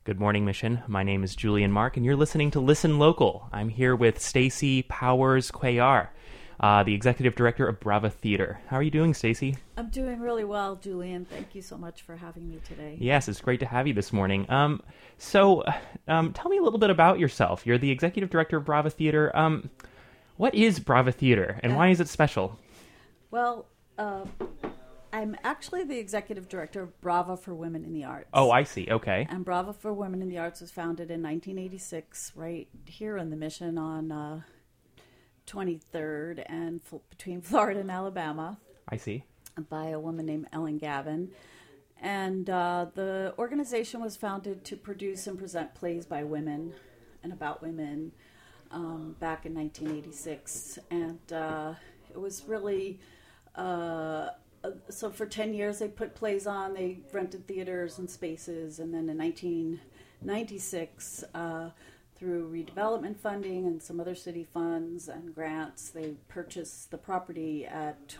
Good morning, Mission. My name is Julian Mark, and you're listening to Listen Local. I'm here with Stacey Powers Cuellar, the Executive Director of Brava Theater. How are you doing, Stacey? I'm doing really well, Julian. Thank you so much for having me today. Yes, it's great to have you this morning. So tell me a little bit about yourself. You're the Executive Director of Brava Theater. What is Brava Theater, and why is it special? Well, I'm actually the Executive Director of Brava for Women in the Arts. Oh, I see. Okay. And Brava for Women in the Arts was founded in 1986, right here in the Mission on 23rd and between Florida and Alabama. I see. By a woman named Ellen Gavin. And the organization was founded to produce and present plays by women and about women back in 1986. And it was really... so for 10 years they put plays on, they rented theaters and spaces, and then in 1996, through redevelopment funding and some other city funds and grants, they purchased the property at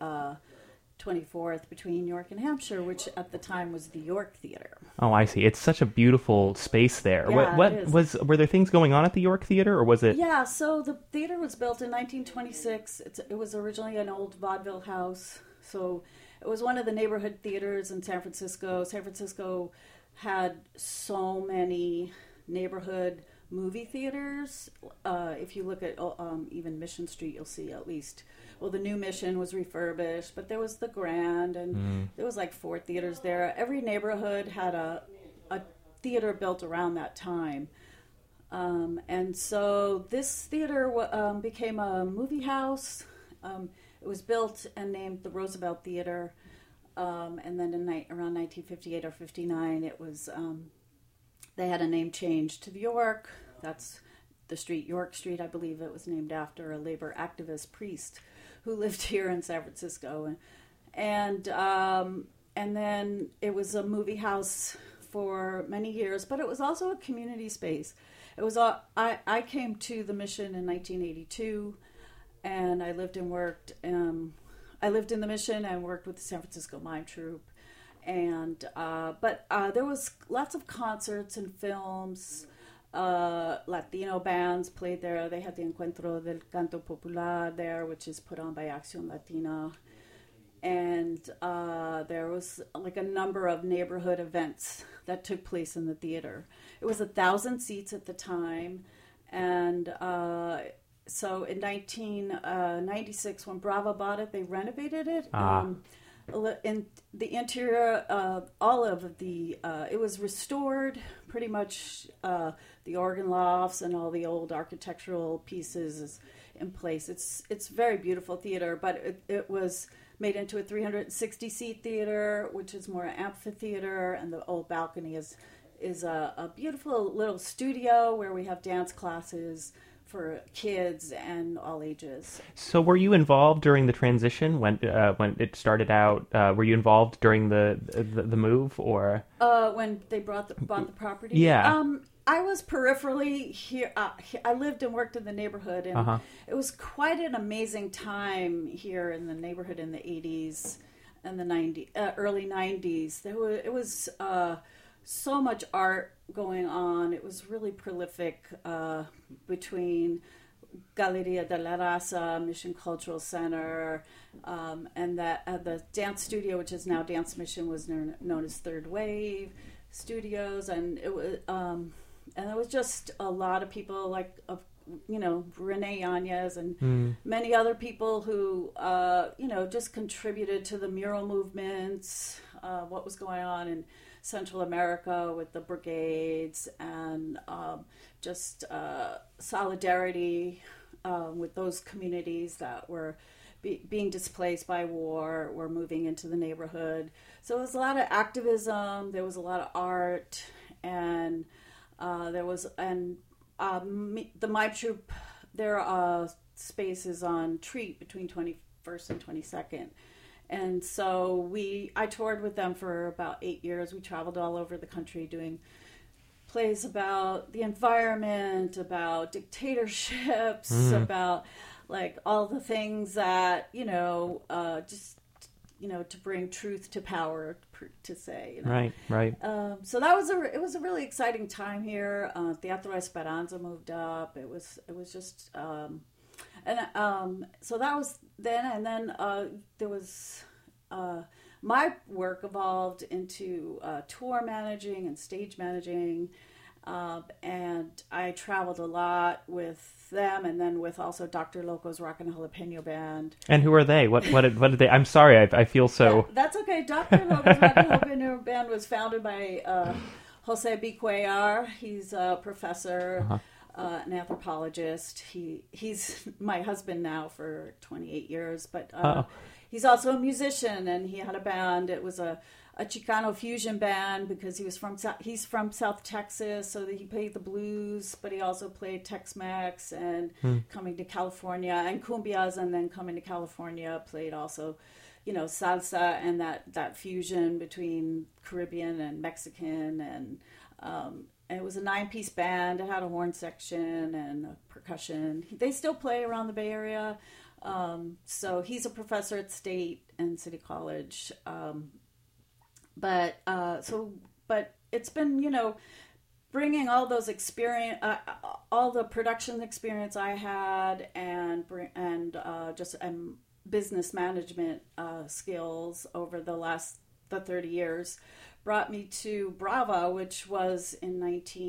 24th between York and Hampshire, which at the time was the York Theater. Oh, I see. It's such a beautiful space there. Yeah, Were there things going on at the York Theater, or was it? Yeah, so the theater was built in 1926. It was originally an old vaudeville house. So it was one of the neighborhood theaters in San Francisco. San Francisco had so many neighborhood movie theaters. If you look at even Mission Street, you'll see at least, well, the new Mission was refurbished, but there was the Grand, and there was like 4 theaters there. Every neighborhood had a theater built around that time. And so this theater became a movie house. It was built and named the Roosevelt Theater, and then around 1958 or 59, it was they had a name change to the York. That's the street, York Street. I believe it was named after a labor activist priest who lived here in San Francisco, and then it was a movie house for many years, but it was also a community space. It was I came to the Mission in 1982. And I lived and worked. I lived in the Mission and worked with the San Francisco Mime Troupe, but there was lots of concerts and films. Latino bands played there. They had the Encuentro del Canto Popular there, which is put on by Acción Latina, and there was like a number of neighborhood events that took place in the theater. It was 1,000 seats at the time, and. So in 1996, when Brava bought it, they renovated it. In the interior, all of the, it was restored, pretty much the organ lofts and all the old architectural pieces is in place. It's very beautiful theater, but it was made into a 360-seat theater, which is more amphitheater, and the old balcony is a beautiful little studio where we have dance classes for kids and all ages. So were you involved during the transition when it started out? Were you involved during the move, or when they bought the property? Yeah. I was peripherally here. I lived and worked in the neighborhood, and it was quite an amazing time here in the neighborhood in the 80s and the early 90s. It was so much art going on. It was really prolific between Galeria de la Raza, Mission Cultural Center, and the dance studio, which is now Dance Mission, was known as Third Wave Studios, and it was just a lot of people Renee Yanez and many other people who just contributed to the mural movements, what was going on in Central America with the brigades, and just solidarity with those communities that were being displaced by war, were moving into the neighborhood. So it was a lot of activism, there was a lot of art, and the Mime Troupe, their space is on Treat between 21st and 22nd. And so I toured with them for about 8 years. We traveled all over the country doing plays about the environment, about dictatorships, about like all the things that, to bring truth to power, to say. You know? Right, right. So that was it was a really exciting time here. Teatro Esperanza moved up. It was just so that was then, and then there was my work evolved into tour managing and stage managing. And I traveled a lot with them, and then with also Dr. Loco's Rock and Jalapeno Band. And who are they? What did they? I'm sorry, I feel so. Yeah, that's okay. Dr. Loco's Rock and Jalapeno Band was founded by Jose B. Cuellar. He's a professor, an anthropologist. He's my husband now for 28 years, but he's also a musician, and he had a band. It was a Chicano fusion band because he's from South Texas, so that he played the blues, but he also played Tex-Mex and coming to California and cumbias, and then coming to California played also, salsa and that fusion between Caribbean and Mexican, and it was a 9-piece band. It had a horn section and a percussion. They still play around the Bay Area, so he's a professor at State and City College. But it's been, bringing all those experience, all the production experience I had, and business management skills over the 30 years, brought me to Brava, which was in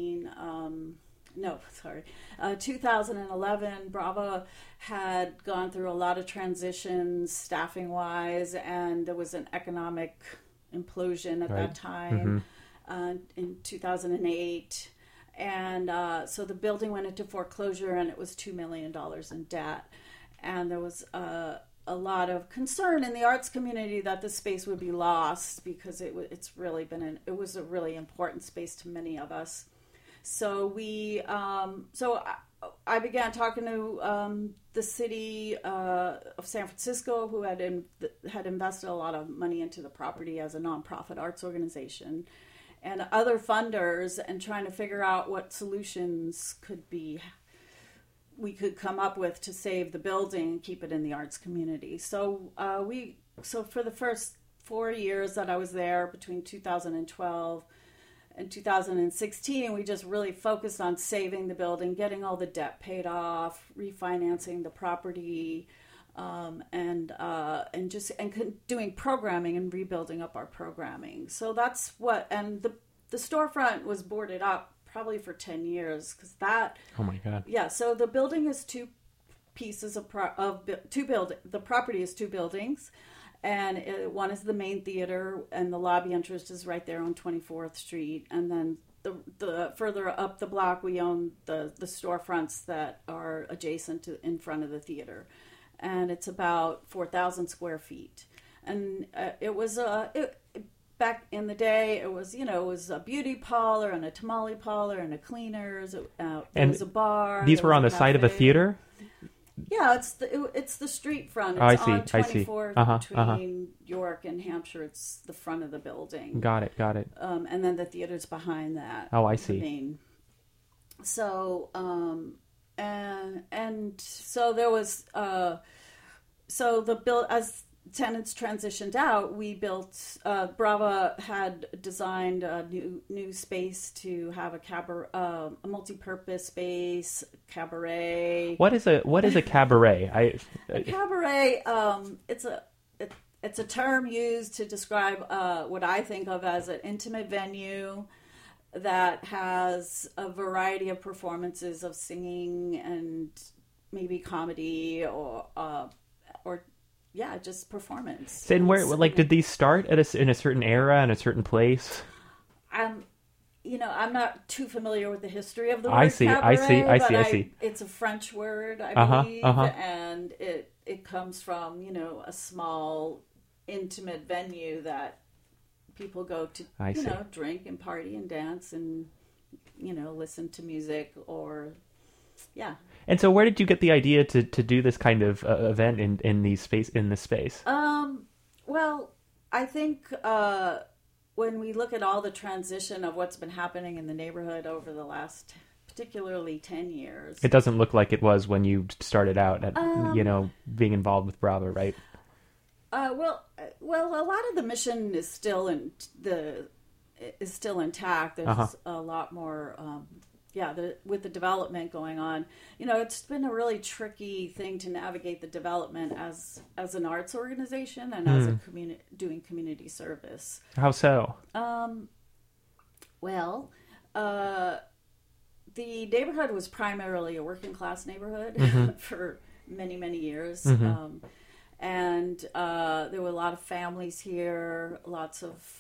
2011. Brava had gone through a lot of transitions, staffing wise, and there was an economic implosion at that time in 2008, and so the building went into foreclosure, and it was $2 million in debt, and there was a lot of concern in the arts community that the space would be lost because it was a really important space to many of us. So I began talking to the city of San Francisco, who had invested a lot of money into the property as a nonprofit arts organization, and other funders, and trying to figure out what solutions we could come up with to save the building and keep it in the arts community. So for the first 4 years that I was there, between 2012 in 2016, we just really focused on saving the building, getting all the debt paid off, refinancing the property, and doing programming and rebuilding up our programming. So that's and the storefront was boarded up probably for 10 years because that. Oh my God. Yeah. So the building is two pieces the property is two buildings. And one is the main theater, and the lobby entrance is right there on 24th Street. And then the further up the block, we own the storefronts that are adjacent to in front of the theater, and it's about 4,000 square feet. And it was back in the day, it was a beauty parlor and a tamale parlor and a cleaners. There was a bar. These were on the side of a theater. Yeah, it's the street front. It's I see. On 24th between York and Hampshire. It's the front of the building. Got it. And then the theater's behind that. Oh, I see. So, and so there was as tenants transitioned out, we built. Brava had designed a new space to have a a multi-purpose space, cabaret. What is a cabaret? A cabaret. It's a term used to describe what I think of as an intimate venue that has a variety of performances of singing and maybe comedy or just performance. And where, did these start in a certain era and a certain place? I'm not too familiar with the history of the word I see. It's a French word, I believe, and it comes from, a small, intimate venue that people go to, drink and party and dance and, listen to music or, yeah. And so, where did you get the idea to do this kind of event in this space? Well, I think when we look at all the transition of what's been happening in the neighborhood over the last, particularly 10 years, it doesn't look like it was when you started out at being involved with Brava, right? Well, a lot of the mission is still intact. There's a lot more, with the development going on. It's been a really tricky thing to navigate the development as an arts organization and as a doing community service. How so? Well, the neighborhood was primarily a working class neighborhood for many, many years. And there were a lot of families here, lots of,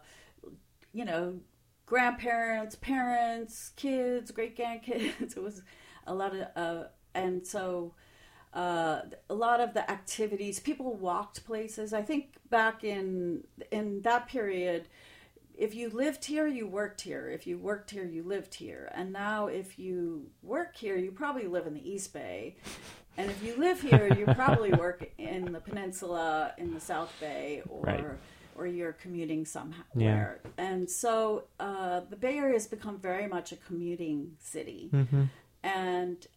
grandparents, parents, kids, great grandkids. It was a lot of, and so a lot of the activities, people walked places. I think back in that period, if you lived here, you worked here. If you worked here, you lived here. And now if you work here, you probably live in the East Bay. And if you live here, you probably work in the peninsula, in the South Bay, or you're commuting somewhere. Yeah. And so the Bay Area has become very much a commuting city. And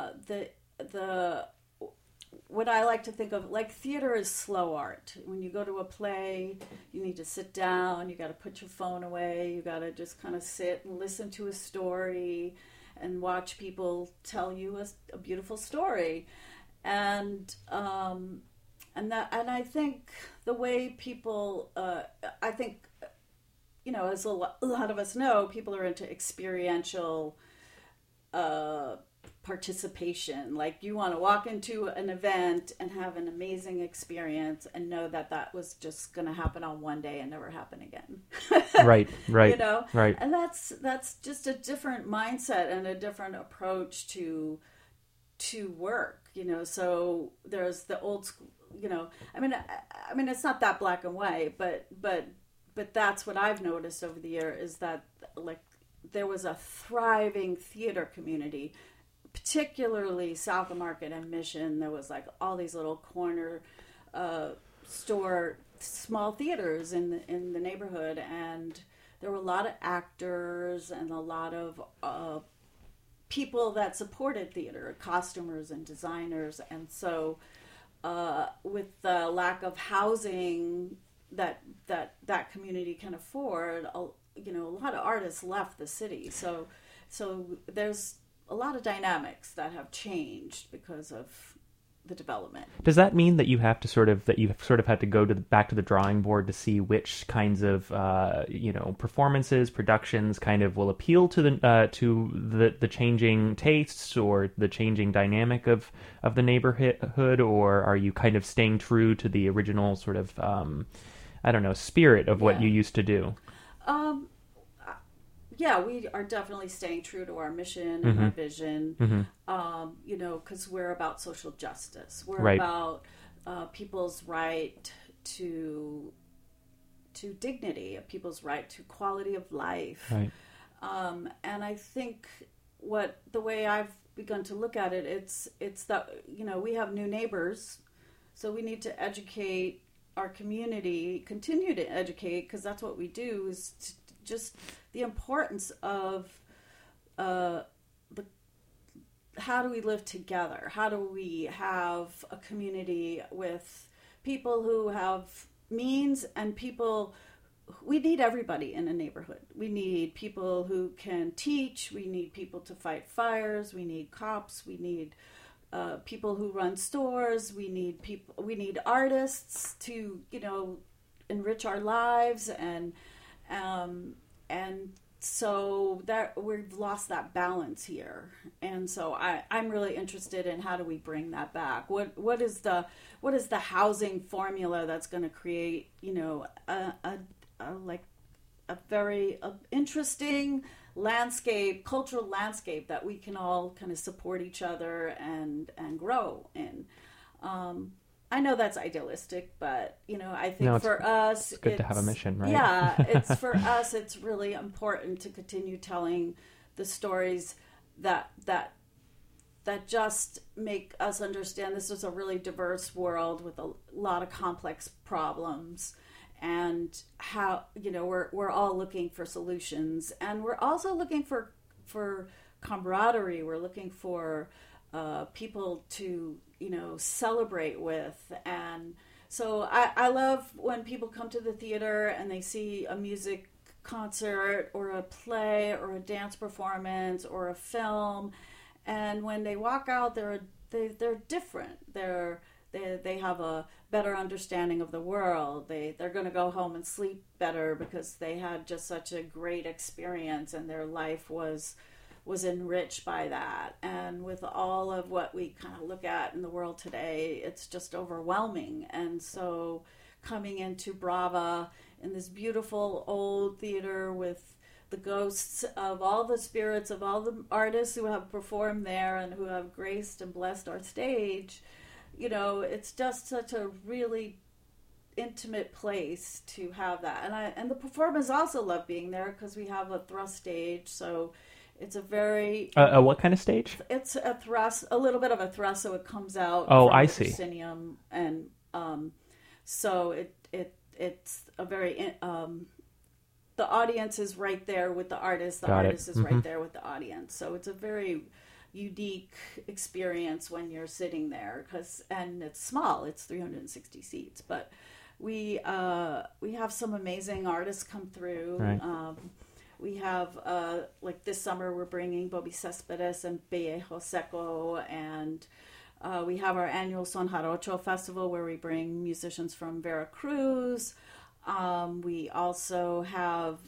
what I like to think of, like, theater is slow art. When you go to a play, you need to sit down, you got to put your phone away, you got to just kind of sit and listen to a story and watch people tell you a beautiful story. And I think the way people, as a lot of us know, people are into experiential participation. Like, you want to walk into an event and have an amazing experience and know that was just going to happen on one day and never happen again. Right. Right. And that's just a different mindset and a different approach to work. So there's the old school. I mean, it's not that black and white, but that's what I've noticed over the year is that, like, there was a thriving theater community, particularly South of Market and Mission. There was like all these little corner store small theaters in the neighborhood, and there were a lot of actors and a lot of people that supported theater, costumers and designers. And so with the lack of housing that community can afford, a lot of artists left the city. So there's a lot of dynamics that have changed because of the development. Does that mean that you have to had to go back to the drawing board to see which kinds of performances, productions kind of will appeal to the changing tastes or the changing dynamic of the neighborhood, or are you kind of staying true to the original sort of spirit of what you used to do? Yeah, we are definitely staying true to our mission and our vision, because we're about social justice. We're about people's right to dignity, people's right to quality of life. Right. And I think the way I've begun to look at it, it's that, we have new neighbors, so we need to educate our community, continue to educate, because that's what we do, is just the importance of how do we live together? How do we have a community with people who have means and people? We need everybody in a neighborhood. We need people who can teach. We need people to fight fires. We need cops. We need people who run stores. We need artists to enrich our lives, and so that we've lost that balance here. And so I'm really interested in how do we bring that back? What is the housing formula that's going to create a very interesting landscape, cultural landscape that we can all kind of support each other and grow in. I know that's idealistic, but I think for us, it's good to have a mission, right? Yeah, it's for us. It's really important to continue telling the stories that just make us understand this is a really diverse world with a lot of complex problems, and how we're all looking for solutions, and we're also looking for camaraderie. We're looking for people to celebrate with, and So I love when people come to the theater and they see a music concert or a play or a dance performance or a film, and when they walk out, they're different. They have a better understanding of the world. They're going to go home and sleep better because they had just such a great experience and their life was enriched by that. And with all of what we kind of look at in the world today, it's just overwhelming. And so coming into Brava in this beautiful old theater with the ghosts of all the spirits of all the artists who have performed there and who have graced and blessed our stage, you know, it's just such a really intimate place to have that. And the performers also love being there because we have a thrust stage, so it's a very what kind of stage? It's a thrust, a little bit of a thrust, so it comes out. Oh, from I the see. Proscenium, and so it's a very the audience is right there with the artist. The artist is right there with the audience. So it's a very unique experience when you're sitting there and it's small. It's 360 seats, but we have some amazing artists come through. Right. We have, like this summer, we're bringing Bobby Cespedes and Pellejo Seco, and we have our annual Son Jarocho Festival where we bring musicians from Veracruz. We also have,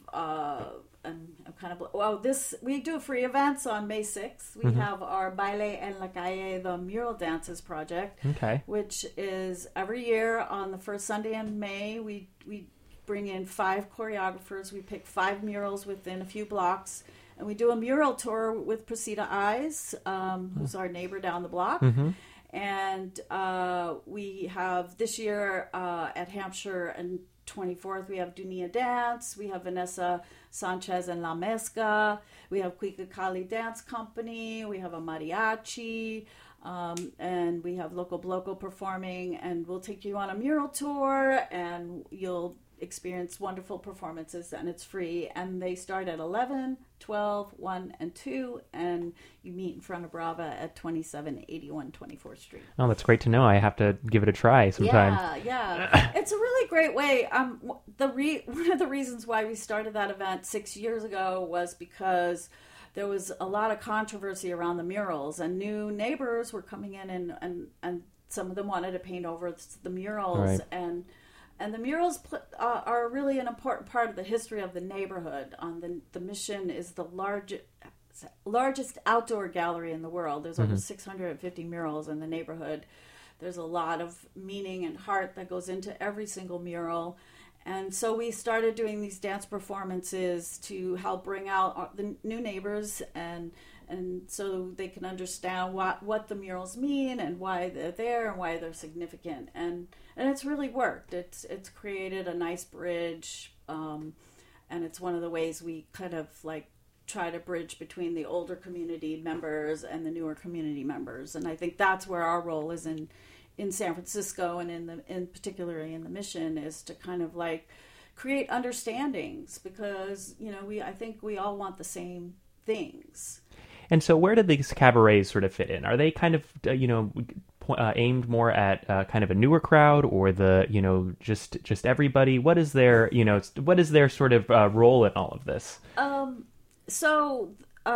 we do free events on May 6th. We have our Baile en la Calle, the Mural Dances project, which is every year on the first Sunday in May. We bring in 5 choreographers. We pick 5 murals within a few blocks, and we do a mural tour with Presida Eyes, who's our neighbor down the block. And we have this year at Hampshire and 24th, we have Dunia Dance. We have Vanessa Sanchez and La Mezcla. We have Cuica Cali Dance Company. We have a mariachi. And we have Loco Bloco performing. And we'll take you on a mural tour, and you'll experience wonderful performances, and it's free. And they start at 11, 12, 1, and 2, and you meet in front of Brava at 2781 24th Street. Oh, that's great to know. I have to give it a try sometime. Yeah. It's a really great way. One of the reasons why we started that event 6 years ago was because there was a lot of controversy around the murals, and new neighbors were coming in, and some of them wanted to paint over the murals. Right. And the murals are really an important part of the history of the neighborhood. The Mission is the largest outdoor gallery in the world. There's over 650 murals in the neighborhood. There's a lot of meaning and heart that goes into every single mural. And so we started doing these dance performances to help bring out the new neighbors and so they can understand what the murals mean and why they're there and why they're significant. And it's really worked. It's created a nice bridge, and it's one of the ways we kind of like try to bridge between the older community members and the newer community members. And I think that's where our role is in San Francisco and in particularly in the Mission, is to kind of like create understandings, because I think we all want the same things. And so where did these cabarets sort of fit in? Are they kind of, aimed more at kind of a newer crowd, or just everybody? What is their, sort of role in all of this? So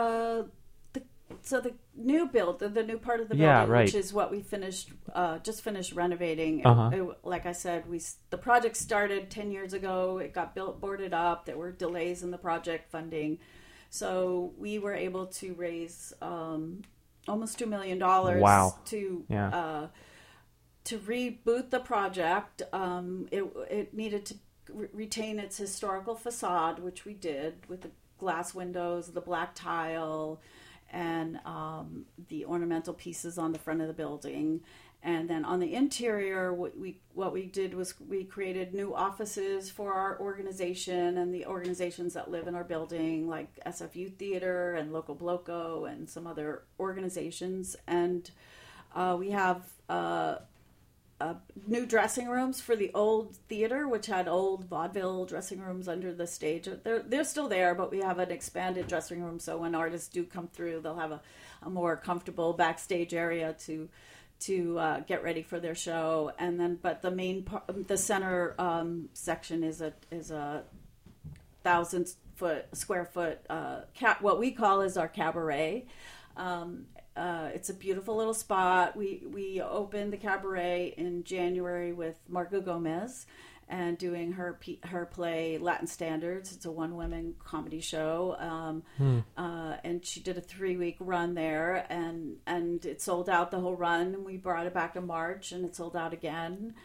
the new build, the new part of the building, which is what we just finished renovating. Like I said, the project started 10 years ago. It got built, boarded up. There were delays in the project funding. So we were able to raise almost $2 million to reboot the project. It needed to retain its historical facade, which we did with the glass windows, the black tile, and the ornamental pieces on the front of the building. And then on the interior, what we did was we created new offices for our organization and the organizations that live in our building, like SFU Theater and Loco Bloco and some other organizations. And we have new dressing rooms for the old theater, which had old vaudeville dressing rooms under the stage. They're still there, but we have an expanded dressing room, so when artists do come through, they'll have a more comfortable backstage area to to get ready for their show. And then, but the main part, the center section is a 1,000 square foot what we call is our cabaret. It's a beautiful little spot. We opened the cabaret in January with Marga Gomez and doing her play Latin Standards. It's a one-woman comedy show, and she did a 3-week run there, and it sold out the whole run. And we brought it back in March, and it sold out again.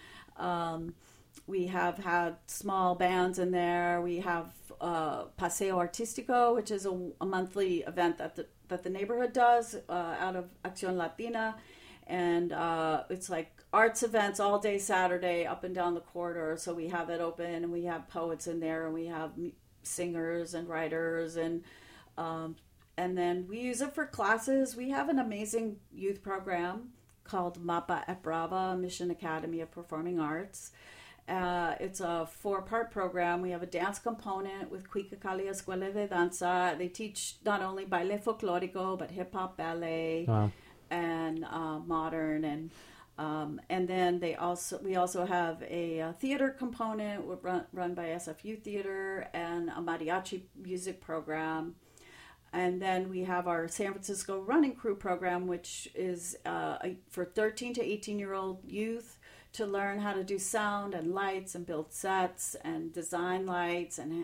We have had small bands in there. We have Paseo Artístico, which is a monthly event that the neighborhood does out of Acción Latina. And it's like arts events all day Saturday up and down the corridor. So we have it open, and we have poets in there, and we have singers and writers, and then we use it for classes. We have an amazing youth program called MAPA at Brava, Mission Academy of Performing Arts. It's a 4-part program. We have a dance component with Cuicacali Escuela de Danza. They teach not only baile folklorico, but hip-hop, ballet, wow, and modern. And then we also have a theater component run by SFU Theater, and a mariachi music program. And then we have our San Francisco Running Crew program, which is for 13 to 18-year-old youth, to learn how to do sound and lights and build sets and design lights, and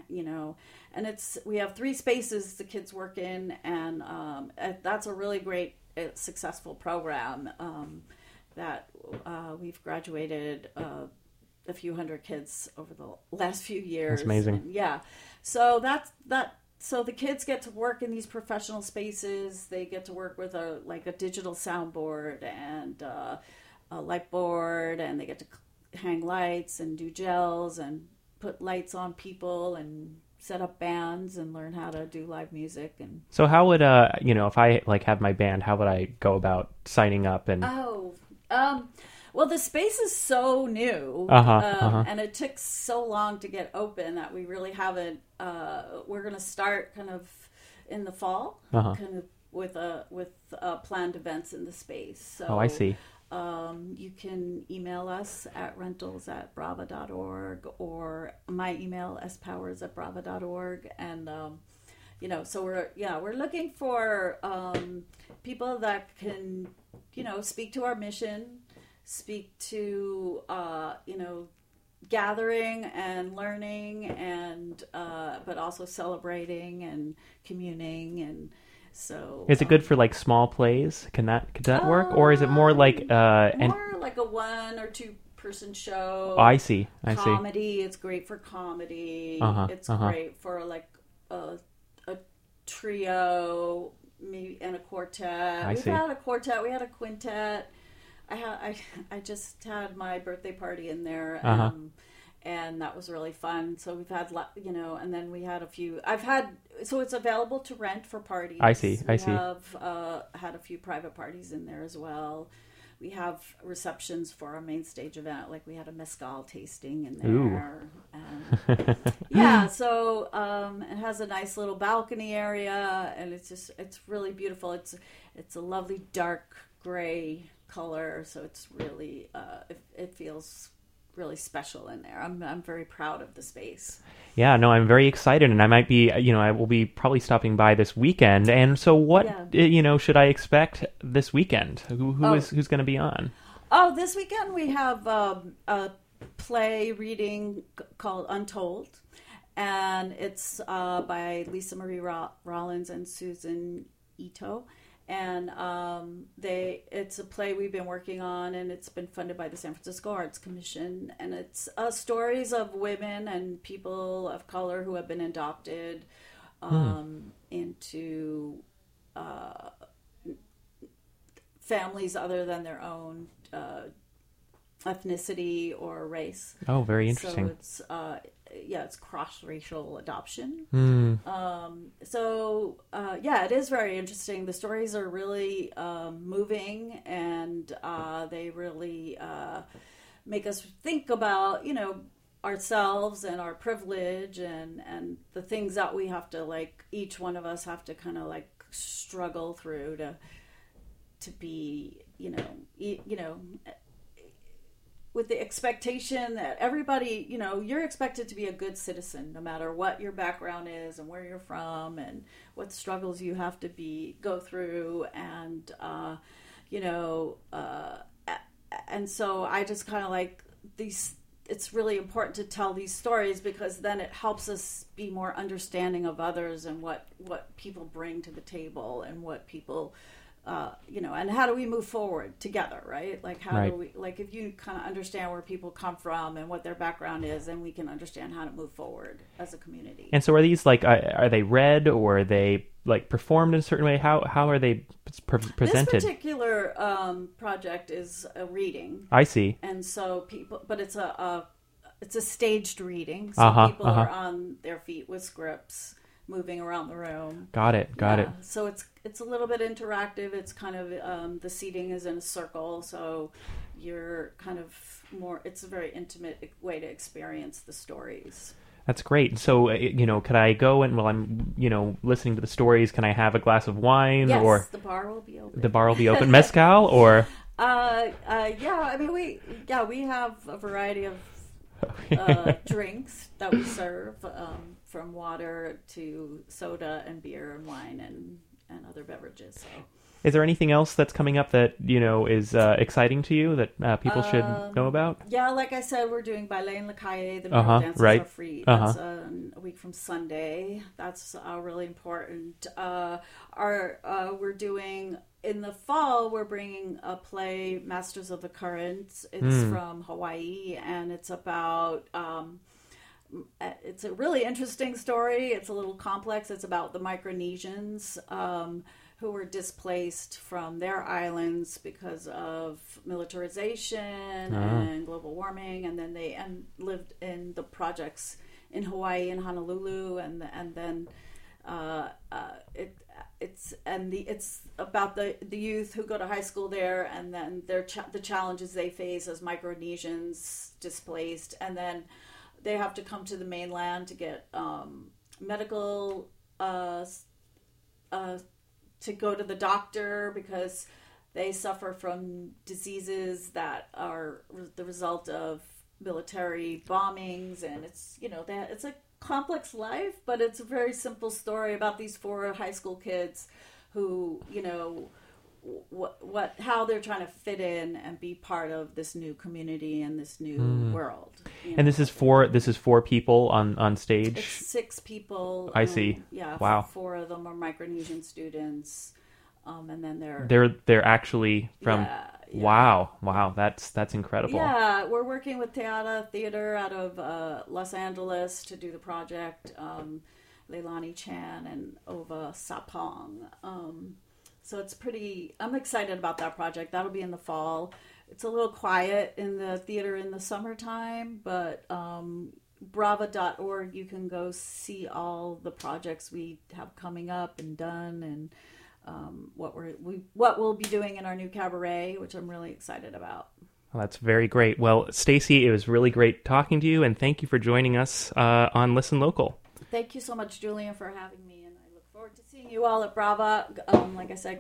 we have 3 spaces the kids work in, and that's a really great successful program that we've graduated a few hundred kids over the last few years. That's amazing. And, yeah, so so the kids get to work in these professional spaces. They get to work with a digital soundboard and a light board, and they get to hang lights and do gels and put lights on people and set up bands and learn how to do live music. And so how would if I have my band, how would I go about signing up? And well, the space is so new, and it took so long to get open that we really haven't. We're going to start kind of in the fall, kind of with planned events in the space. So, I see. You can email us at rentals@brava.org, or my email spowers@brava.org, and so we're looking for people that can speak to our mission, speak to gathering and learning, and but also celebrating and communing. And so is it good for small plays? Could that work, or is it more like more like a 1 or 2 person show? Oh, I see. Comedy. It's great for comedy. It's great for a trio, maybe, and a quartet. We've had a quartet. We had a quintet. I just had my birthday party in there, and that was really fun. So we've had, and then we had a few. So it's available to rent for parties. I see. We have had a few private parties in there as well. We have receptions for our main stage event, like we had a mezcal tasting in there. And, so it has a nice little balcony area, and it's really beautiful. It's a lovely dark gray color, so it's really it feels really special in there. I'm very proud of the space. Yeah, no, I'm very excited, and I might be, I will be probably stopping by this weekend. And so, what, should I expect this weekend? Who's going to be on? Oh, this weekend we have a play reading called Untold, and it's by Lisa Marie Rollins and Susan Ito. And it's a play we've been working on, and it's been funded by the San Francisco Arts Commission. And it's stories of women and people of color who have been adopted into families other than their own ethnicity or race. Oh, very interesting. So it's cross-racial adoption. It is very interesting. The stories are really moving, and they really make us think about, ourselves and our privilege and the things that we have to, each one of us have to kind of struggle through to be, with the expectation that everybody, you're expected to be a good citizen, no matter what your background is and where you're from and what struggles you have to go through. And, and so I just kind of like it's really important to tell these stories, because then it helps us be more understanding of others and what people bring to the table and what people, and how do we move forward together, right? Like how do we, like if you kind of understand where people come from and what their background is, then we can understand how to move forward as a community. And so are these like, are they read or are they like performed in a certain way? How are they presented? This particular project is a reading. I see. And so but it's a staged reading. So people are on their feet with scripts, moving around the room. Got it. So it's a little bit interactive. It's kind of the seating is in a circle, so you're kind of more. It's a very intimate way to experience the stories. That's great. So, could I go and while I'm, listening to the stories, can I have a glass of wine? Yes, or the bar will be open. The bar will be open. Mezcal or? Yeah. I mean, we have a variety of drinks that we serve, from water to soda and beer and wine and other beverages. So. Is there anything else that's coming up that, is exciting to you that people should know about? Yeah, like I said, we're doing Ballet in La Calle. The mural dances are free. That's a week from Sunday. That's really important. We're doing, in the fall, we're bringing a play, Masters of the Current. It's from Hawaii, and it's about... it's a really interesting story. It's a little complex. It's about the Micronesians who were displaced from their islands because of militarization and global warming, and then they lived in the projects in Hawaii and Honolulu, and then it's about the youth who go to high school there, and then the challenges they face as Micronesians displaced, and then they have to come to the mainland to get medical, to go to the doctor because they suffer from diseases that are the result of military bombings. And it's, it's a complex life, but it's a very simple story about these 4 high school kids who, how they're trying to fit in and be part of this new community and this new world. And this is four people on stage? It's 6 people. I see. Yeah. Wow. 4 of them are Micronesian students. And then they're actually from... Yeah. Wow. That's incredible. Yeah. We're working with Teata Theater out of Los Angeles to do the project. Leilani Chan and Ova Sapong. So it's I'm excited about that project. That'll be in the fall. It's a little quiet in the theater in the summertime, but brava.org, you can go see all the projects we have coming up and done, and what we'll be doing in our new cabaret, which I'm really excited about. Well, that's very great. Well, Stacy, it was really great talking to you, and thank you for joining us on Listen Local. Thank you so much, Julian, for having me. Forward to seeing you all at Brava. Like I said,